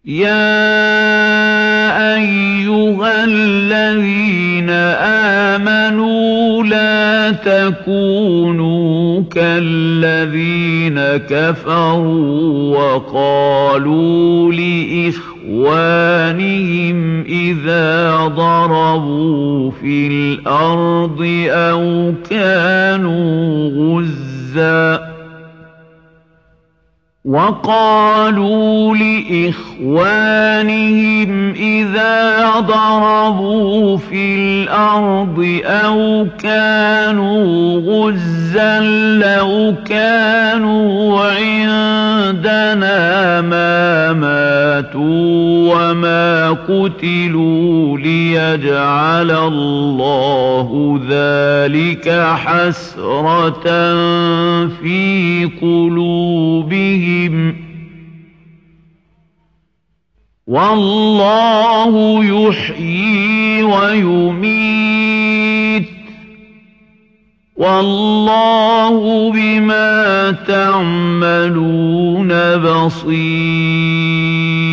يَا أَيُّهَا الَّذِينَ آمَنُوا لَا تَكُونُوا كَالَّذِينَ كَفَرُوا وَقَالُوا لِإِخْوَانِهِمْ إِذَا ضَرَبُوا فِي الْأَرْضِ أَوْ كَانُوا غُزًّى لَّوْ كَانُوا عِندَنَا مَا مَاتُوا وَمَا قُتِلُوا لِيَجْعَلَ اللَّهُ ذَٰلِكَ حَسْرَةً فِي قُلُوبِهِمْ ۗ وَاللَّهُ يُحْيِي وَيُمِيتُ ۗ وَاللَّهُ بِمَا تَعْمَلُونَ بَصِيرٌ